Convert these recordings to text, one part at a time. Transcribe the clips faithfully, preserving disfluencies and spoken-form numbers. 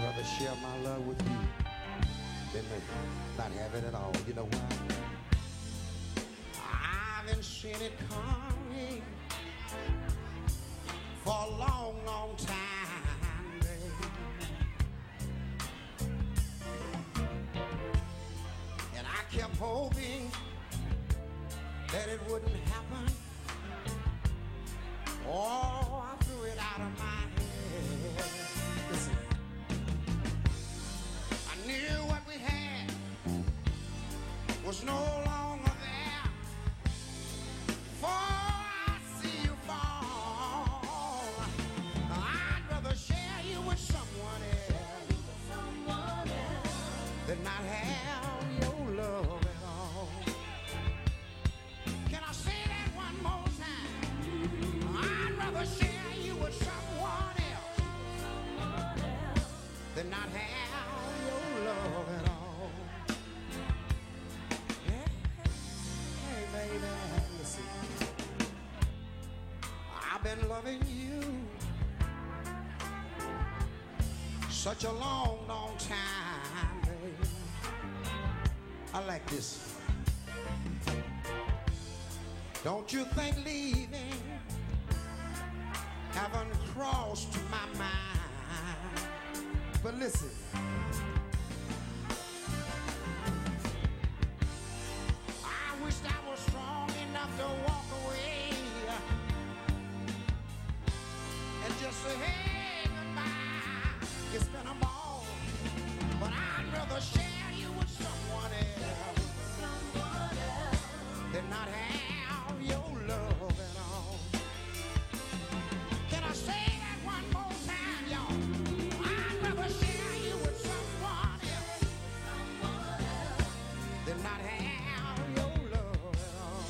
rather share my love with you than to not have it at all. You know why? I've been seeing it coming for a long, long time, baby. And I kept hoping that it wouldn't happen. Oh, I threw it out of my head. Listen, I knew what we had was no longer there. For I see you fall, I'd rather share you with someone else than not have your love at all. Can I say that one more time? I'd rather share you with someone else than not have your love at all. Yeah. Hey, baby, listen. I've been loving you such a long, long time, baby. I like this. Don't you think leaving haven't crossed my mind? But listen, I wished I was strong enough to walk away and just say, hey, goodbye. It's been a ball, but I'd rather share you with someone else, someone else. than not have your love at all. Can I say that one more time, y'all? I'd rather share you with someone else, someone else. than not have your love at all.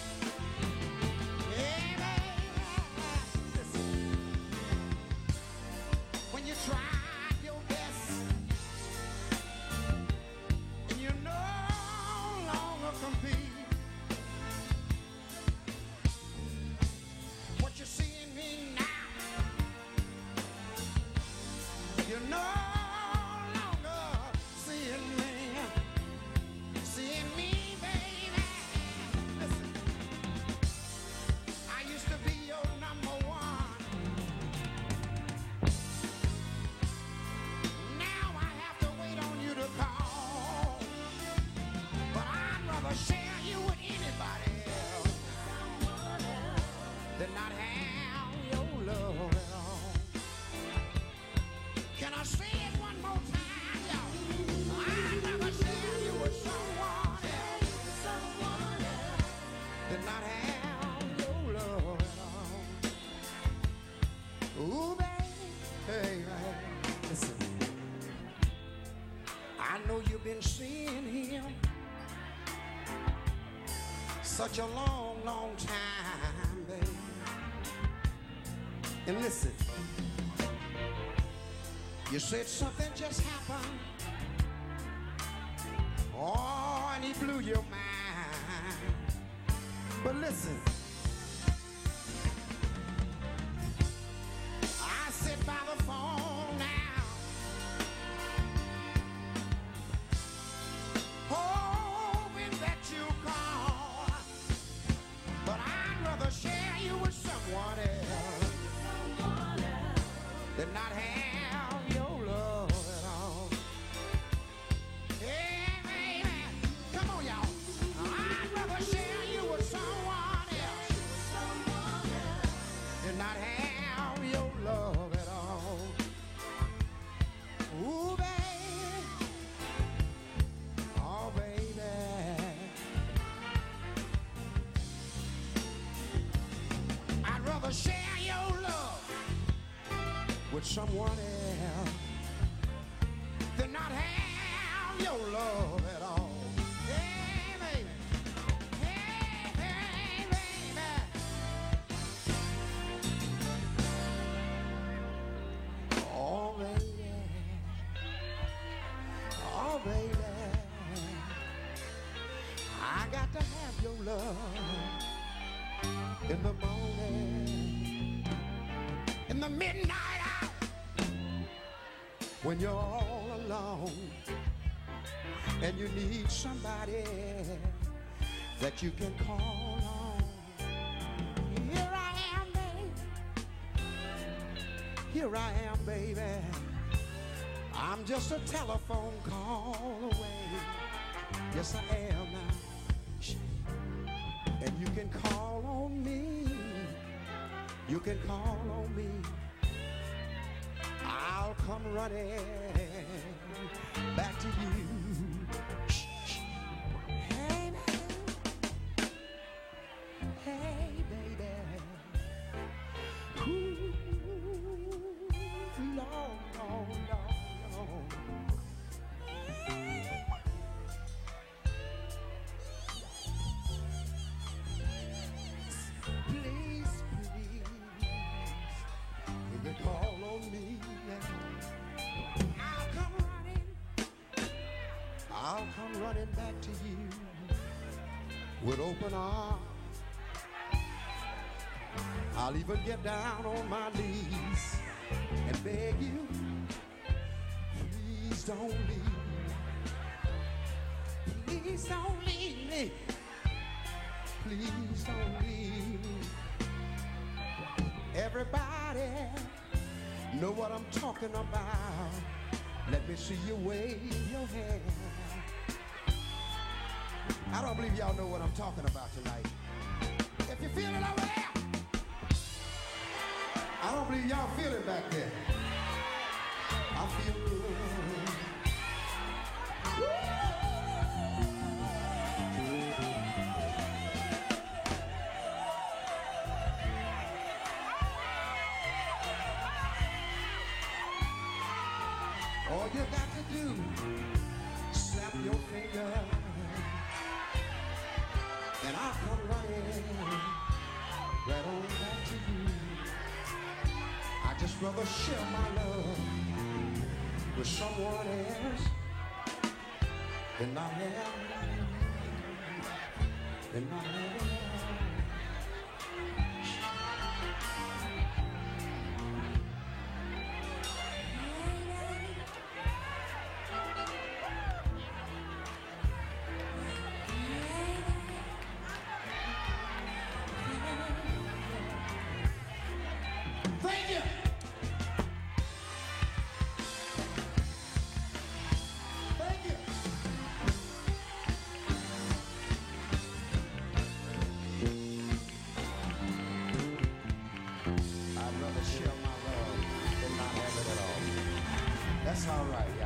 Hey, baby, listen. When you tried your best and you no longer compete, what you see in me now, you're no longer seeing me, seeing me, baby. Listen, I used to be your number one. Now I have to wait on you to call, but I'd rather share you with anybody else than not have your love at all. Can I say it one more time, y'all? I'd rather share you with someone else, someone else than not have your love at all. Ooh, baby, hey, man, listen. I know you've been seeing him such a long, long time, baby. And listen, you said something just happened. Oh, and he blew your mind. But listen, I sit by the phone now, hoping that you call, but I'd rather share you with someone else than not have your love at all. Hey, baby, come on, y'all. I'd rather share you with someone else than not have your love at all. Ooh, baby, oh, baby, I'd rather share your love with someone else than not have your love at all. Hey, baby. Hey, hey, baby. Oh, baby. Oh, baby. I got to have your love in the morning, in the midnight hour, when you're all alone and you need somebody that you can call on. Here I am, baby. Here I am, baby. I'm just a telephone call away. Yes, I am now. And you can call on me. You can call on me. I'll come running back to you. Hey, baby. Hey, baby. Ooh, Lord, Lord, Lord, Lord. Please, please, you can call on me. I'll come running. I'll come running back to you with open arms. I'll even get down on my knees and beg you, please don't leave. Please don't leave me. Please don't leave me. Everybody know what I'm talking about. Let me see you wave your hand. I don't believe y'all know what I'm talking about tonight. If you feel it over there, I don't believe y'all feel it back there. I feel good. All you got to do, snap your finger, and I'll come running right on back to you. I just rather share my love with someone else than I have, than I have. Thank you. Thank you. I'd rather share my love than not have it at all. That's all right.